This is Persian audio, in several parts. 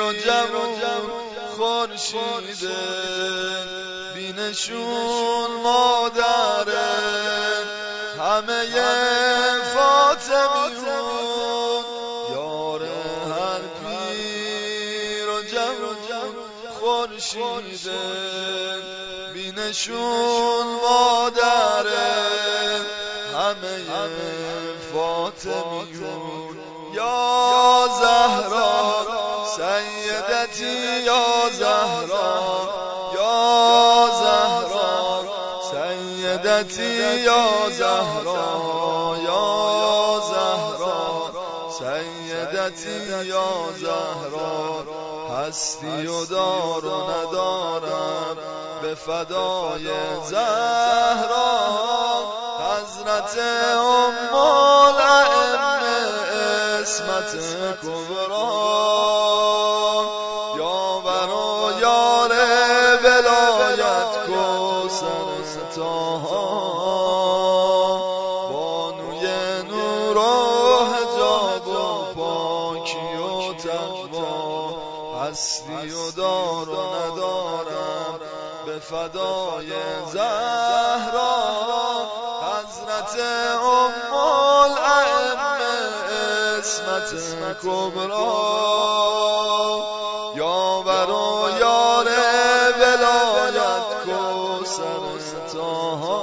و جوون خورشید بینشون مادره همه فاطمیون یار هر پیر و جوون خورشید بینشون مادره همه فاطمیون یا زهرا سیدتی یا زهرا یا زهرا سیدتی یا زهرا یا زهرا سیدتی یا زهرا هستی و دار و ندارم به فدای زهرا حضرت ام الائمه عصمت کبرا یاور و یار ولایت کوثر طاها بانوی نور و حجاب و پاکی و تقوا هستی و دار و ندارم به فدای زهرا حضرت ام الائمه عصمت کبرا یاور و یار ولایت کوثر طاها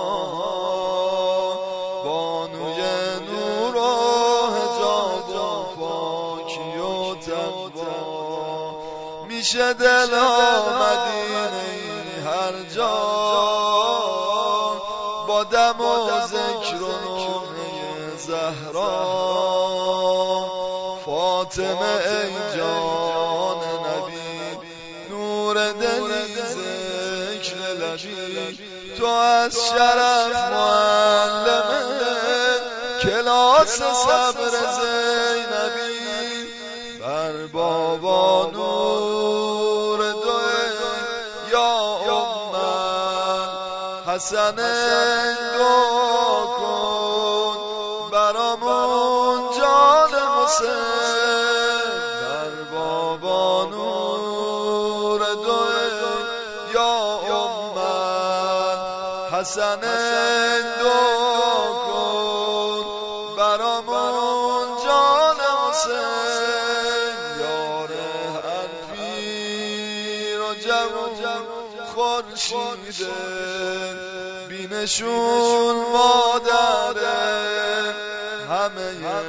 بانوی نور و حجاب و پاکی و تقوا میشه دل مدینه هر جا با دم و ذکر و نوحه زهرا فاطمه ای جان نبی نور دلی ذکر لبی تو از شرف معلمه کلاس صبر زینبی بر بابا نور دوه یا امت حسن دعا کن برامون جان حسین بر بابا نور دوه یا امت حسن دعا کن برامون جان حسین یار هر پیر و جوون خورشید بینشون مادره همه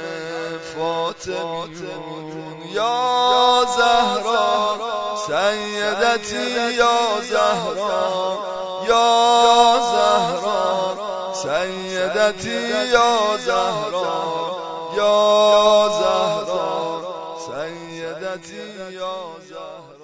فاطمیون یا زهرا سیدتی یا زهرا یا زهرا سیدتی یا زهرا یا زهرا سیدتی یا زهرا